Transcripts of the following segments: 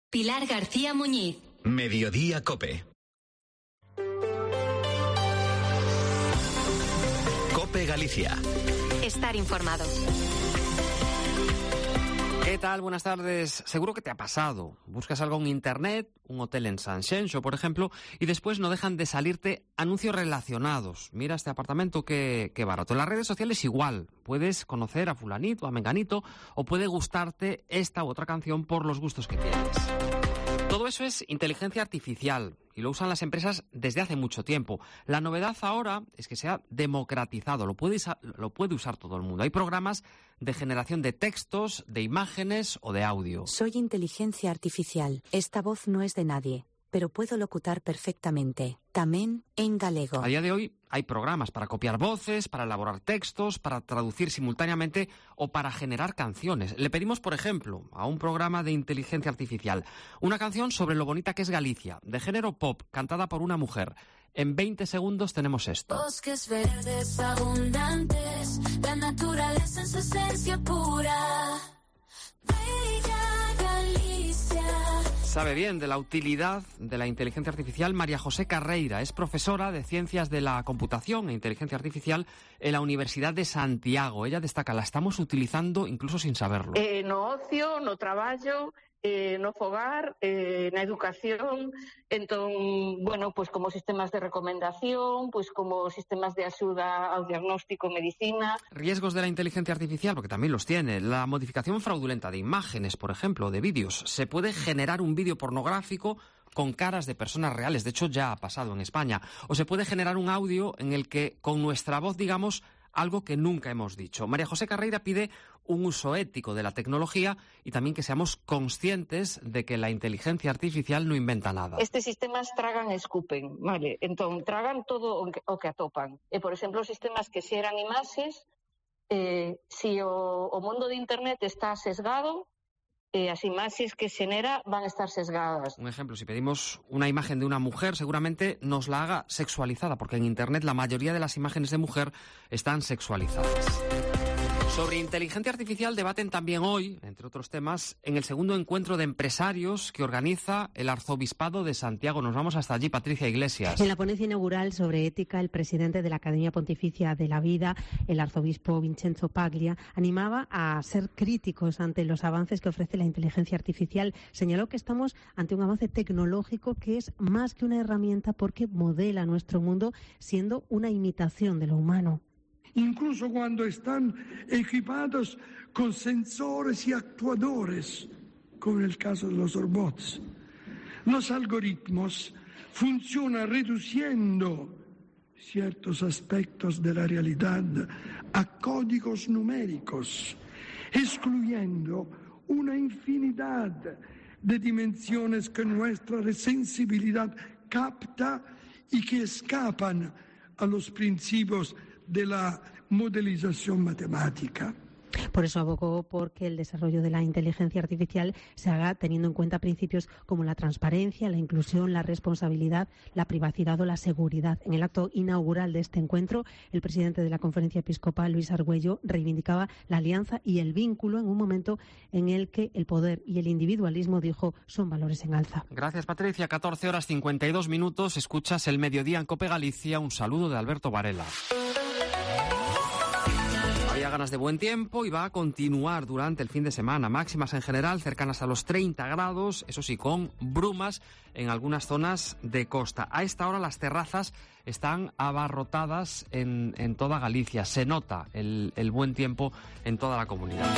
Pilar García Muñiz. Mediodía COPE. COPE Galicia. Estar informado. ¿Qué tal? Buenas tardes. Seguro que te ha pasado. Buscas algo en internet, un hotel en Sanxenxo, por ejemplo, y después no dejan de salirte anuncios relacionados. Mira este apartamento, qué barato. En las redes sociales igual. Puedes conocer a fulanito, a menganito, o puede gustarte esta u otra canción por los gustos que tienes. Todo eso es inteligencia artificial y lo usan las empresas desde hace mucho tiempo. La novedad ahora es que se ha democratizado, lo puede usar todo el mundo. Hay programas de generación de textos, de imágenes o de audio. Soy inteligencia artificial. Esta voz no es de nadie, pero puedo locutar perfectamente, tamén en galego. A día de hoy hay programas para copiar voces, para elaborar textos, para traducir simultáneamente o para generar canciones. Le pedimos, por ejemplo, a un programa de inteligencia artificial una canción sobre lo bonita que es Galicia, de género pop, cantada por una mujer. En 20 segundos tenemos esto. Bosques verdes abundantes, la naturaleza en su esencia pura. Bella Galicia. Sabe bien de la utilidad de la inteligencia artificial María José Carreira. Es profesora de Ciencias de la Computación e Inteligencia Artificial en la Universidad de Santiago. Ella destaca, la estamos utilizando incluso sin saberlo. No ocio, no traballo, no fogar, na educación. Entón, bueno, pues como sistemas de recomendación, pues como sistemas de axuda ao diagnóstico, medicina. Riesgos de la inteligencia artificial, porque también los tiene. La modificación fraudulenta de imágenes, por ejemplo, de vídeos. Se puede generar un vídeo pornográfico con caras de personas reales. De hecho, ya ha pasado en España. O se puede generar un audio en el que, con nuestra voz, digamos algo que nunca hemos dicho. María José Carreira pide un uso ético de la tecnología y también que seamos conscientes de que la inteligencia artificial no inventa nada. Estes sistemas tragan e escupen, vale? Entón, tragan todo o que atopan. Por exemplo, os sistemas que xeran imaxes, se o mundo de internet está sesgado, as imaxes que xenera van a estar sesgadas. Un ejemplo, si pedimos una imagen de una mujer, seguramente nos la haga sexualizada, porque en internet la mayoría de las imágenes de mujer están sexualizadas. Sobre inteligencia artificial debaten también hoy, entre otros temas, en el segundo encuentro de empresarios que organiza el Arzobispado de Santiago. Nos vamos hasta allí, Patricia Iglesias. En la ponencia inaugural sobre ética, el presidente de la Academia Pontificia de la Vida, el arzobispo Vincenzo Paglia, animaba a ser críticos ante los avances que ofrece la inteligencia artificial. Señaló que estamos ante un avance tecnológico que es más que una herramienta porque modela nuestro mundo siendo una imitación de lo humano. Incluso cuando están equipados con sensores y actuadores, como en el caso de los robots. Los algoritmos funcionan reduciendo ciertos aspectos de la realidad a códigos numéricos, excluyendo una infinidad de dimensiones que nuestra sensibilidad capta y que escapan a los principios de la modelización matemática. Por eso abogó porque el desarrollo de la inteligencia artificial se haga teniendo en cuenta principios como la transparencia, la inclusión, la responsabilidad, la privacidad o la seguridad. En el acto inaugural de este encuentro, el presidente de la Conferencia Episcopal, Luis Argüello, reivindicaba la alianza y el vínculo en un momento en el que el poder y el individualismo, dijo, son valores en alza. Gracias, Patricia. 14:52. Escuchas el Mediodía en COPE Galicia. Un saludo de Alberto Varela. Había ganas de buen tiempo y va a continuar durante el fin de semana. Máximas en general cercanas a los 30 grados, eso sí, con brumas en algunas zonas de costa. A esta hora las terrazas están abarrotadas en toda Galicia. Se nota el buen tiempo en toda la comunidad.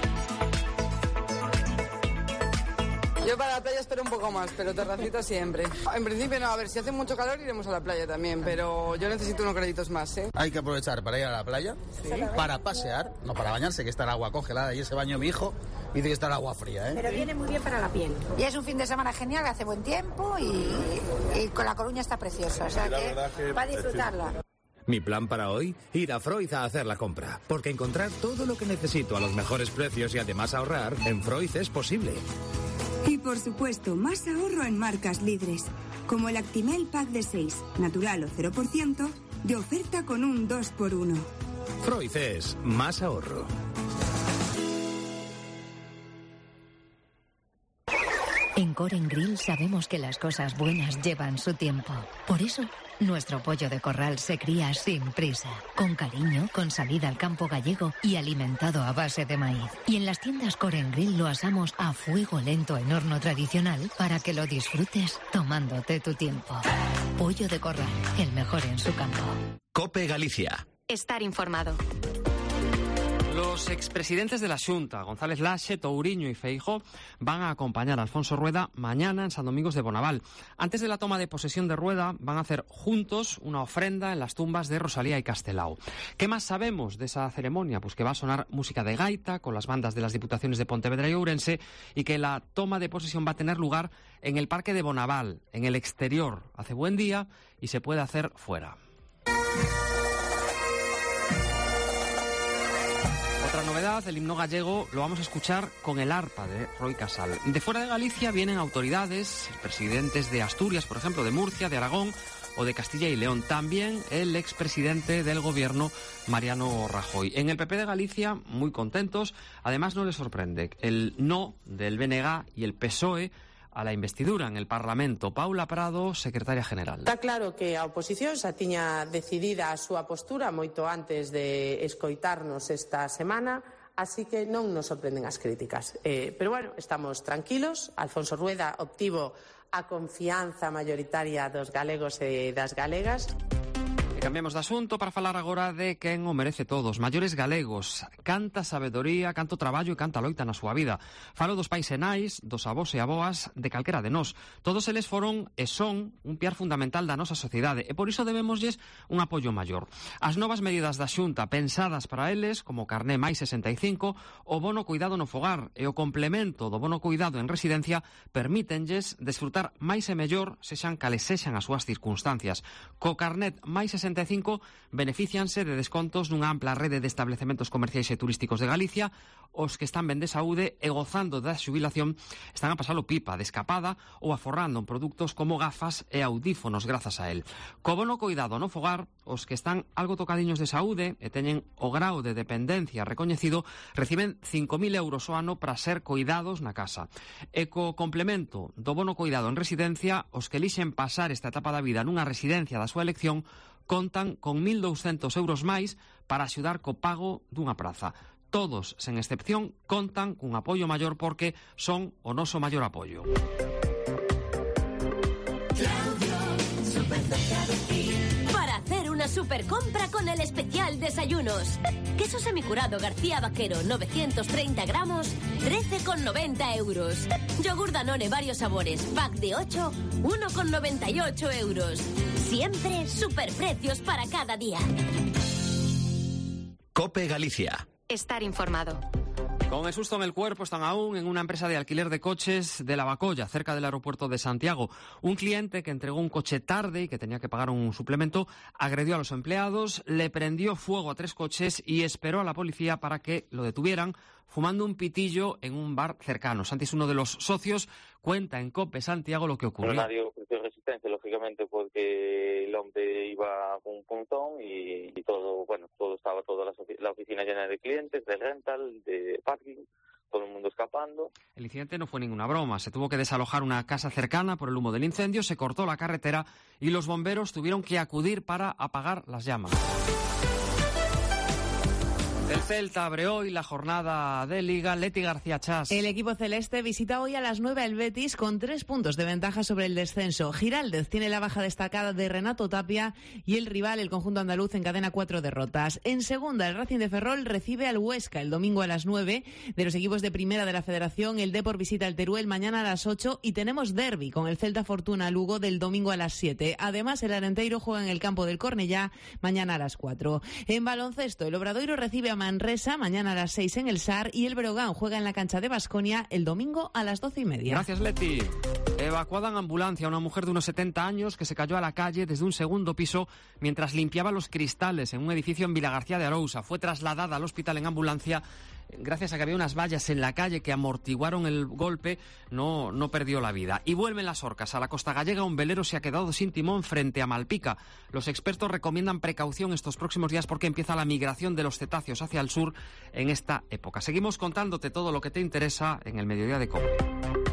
Yo para la playa espero un poco más, pero terracita siempre. En principio no, a ver, si hace mucho calor iremos a la playa también, pero yo necesito unos créditos más, ¿eh? Hay que aprovechar para ir a la playa, ¿sí? Para pasear, no para bañarse, que está el agua congelada. Y ese baño mi hijo dice que está el agua fría, ¿eh? Pero viene muy bien para la piel. Y es un fin de semana genial, hace buen tiempo y con La Coruña está preciosa, o sea que para disfrutarla. Mi plan para hoy, ir a Froiz a hacer la compra, porque encontrar todo lo que necesito a los mejores precios y además ahorrar, en Froiz es posible. Y por supuesto, más ahorro en marcas líderes, como el Actimel Pack de 6, natural o 0%, de oferta con un 2x1. Froiz es más ahorro. En Core & Grill sabemos que las cosas buenas llevan su tiempo. Por eso, nuestro pollo de corral se cría sin prisa, con cariño, con salida al campo gallego y alimentado a base de maíz. Y en las tiendas Core & Grill lo asamos a fuego lento en horno tradicional para que lo disfrutes tomándote tu tiempo. Pollo de corral, el mejor en su campo. COPE Galicia. Estar informado. Los expresidentes de la Xunta, González Laxe, Touriño y Feijóo, van a acompañar a Alfonso Rueda mañana en San Domingos de Bonaval. Antes de la toma de posesión de Rueda, van a hacer juntos una ofrenda en las tumbas de Rosalía y Castelao. ¿Qué más sabemos de esa ceremonia? Pues que va a sonar música de gaita con las bandas de las Diputaciones de Pontevedra y Ourense y que la toma de posesión va a tener lugar en el Parque de Bonaval, en el exterior. Hace buen día y se puede hacer fuera. Otra novedad, el himno gallego lo vamos a escuchar con el arpa de Roy Casal. De fuera de Galicia vienen autoridades, presidentes de Asturias, por ejemplo, de Murcia, de Aragón o de Castilla y León. También el expresidente del gobierno, Mariano Rajoy. En el PP de Galicia, muy contentos. Además, no les sorprende el no del BNG y el PSOE a la investidura en el Parlamento. Paula Prado, secretaria general. Está claro que a oposición xa tiña decidida a súa postura moito antes de escoitarnos esta semana, así que non nos sorprenden as críticas. Pero bueno, estamos tranquilos. Alfonso Rueda obtivo a confianza mayoritaria dos galegos e das galegas. Cambiamos de asunto para falar agora de quen o merece todos. Maiores galegos, canta sabedoría, canto traballo e canta loita na súa vida. Falo dos pais e nais, dos avós e aboas, de calquera de nós. Todos eles foron e son un piar fundamental da nosa sociedade e por iso debémoslles un apoio maior. As novas medidas da Xunta pensadas para eles, como o carné máis 65, o bono cuidado no fogar e o complemento do bono cuidado en residencia permítenlles desfrutar máis e mellor sexan cales sexan as súas circunstancias. Co carnet máis 65 beneficianse de descontos nunha ampla rede de establecementos comerciais e turísticos de Galicia. Os que están ben de saúde e gozando da xubilación están a pasalo pipa, de escapada ou aforrando en produtos como gafas e audífonos grazas a él. Co bono cuidado no fogar, os que están algo tocadiños de saúde e teñen o grao de dependencia recoñecido reciben 5.000 euros ao ano para ser cuidados na casa. E co complemento do bono cuidado en residencia, os que elixen pasar esta etapa da vida nunha residencia da súa elección contan con 1.200 euros máis para axudar co pago dunha praza. Todos, sen excepción, contan cun apoio maior porque son o noso maior apoio. Para hacer una super compra con el especial desayunos. Queso semicurado García Vaquero, 930 gramos, 13,90 euros. Yogur Danone varios sabores, pack de 8, 1,98 euros. Siempre superprecios para cada día. COPE Galicia. Estar informado. Con el susto en el cuerpo están aún en una empresa de alquiler de coches de Lavacolla, cerca del aeropuerto de Santiago. Un cliente que entregó un coche tarde y que tenía que pagar un suplemento agredió a los empleados, le prendió fuego a 3 coches y esperó a la policía para que lo detuvieran fumando un pitillo en un bar cercano. Santi es uno de los socios, cuenta en COPE Santiago lo que ocurrió. Nadie ofreció resistencia, lógicamente, porque el hombre iba con un puntón y todo, bueno, estaba toda la oficina llena de clientes, de rental, de parking, todo el mundo escapando. El incidente no fue ninguna broma. Se tuvo que desalojar una casa cercana por el humo del incendio, se cortó la carretera y los bomberos tuvieron que acudir para apagar las llamas. El Celta abre hoy la jornada de Liga. Leti García Chas. El equipo celeste visita hoy a las 9 al Betis con 3 puntos de ventaja sobre el descenso. Giraldez tiene la baja destacada de Renato Tapia y el rival, el conjunto andaluz, encadena 4 derrotas. En segunda, el Racing de Ferrol recibe al Huesca el domingo a las 9. De los equipos de primera de la Federación, el Depor visita el Teruel mañana a las 8 y tenemos derbi con el Celta Fortuna Lugo del domingo a las 7. Además, el Arenteiro juega en el campo del Cornellá mañana a las 4. En baloncesto, el Obradoiro recibe a Manresa mañana a las 6 en el SAR y el Breogán juega en la cancha de Baskonia el domingo a las 12:30. Gracias, Leti. Evacuada en ambulancia una mujer de unos 70 años que se cayó a la calle desde un segundo piso mientras limpiaba los cristales en un edificio en Vilagarcía de Arousa. Fue trasladada al hospital en ambulancia. Gracias a que había unas vallas en la calle que amortiguaron el golpe, no perdió la vida. Y vuelven las orcas a la costa gallega. Un velero se ha quedado sin timón frente a Malpica. Los expertos recomiendan precaución estos próximos días porque empieza la migración de los cetáceos hacia el sur en esta época. Seguimos contándote todo lo que te interesa en el Mediodía de COPE.